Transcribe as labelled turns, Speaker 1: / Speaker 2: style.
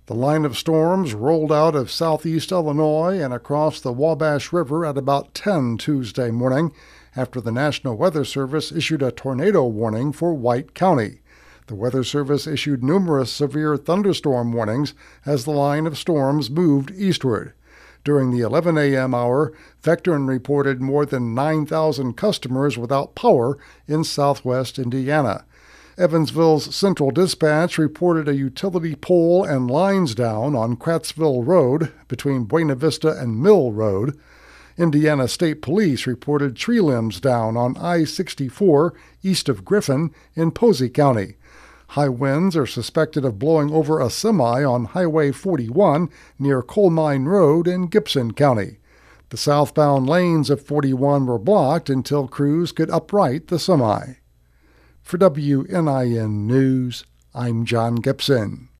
Speaker 1: The line of storms rolled out of southeast Illinois and across the Wabash River at about 10 Tuesday morning after the National Weather Service issued a tornado warning for White County. The Weather Service issued numerous severe thunderstorm warnings as the line of storms moved eastward. During the 11 a.m. hour, Vectren reported more than 9,000 customers without power in southwest Indiana. Evansville's Central Dispatch reported a utility pole and lines down on Kratzville Road between Buena Vista and Mill Road. Indiana State Police reported tree limbs down on I-64 east of Griffin in Posey County. High winds are suspected of blowing over a semi on Highway 41 near Coal Mine Road in Gibson County. The southbound lanes of 41 were blocked until crews could upright the semi. For WNIN News, I'm John Gibson.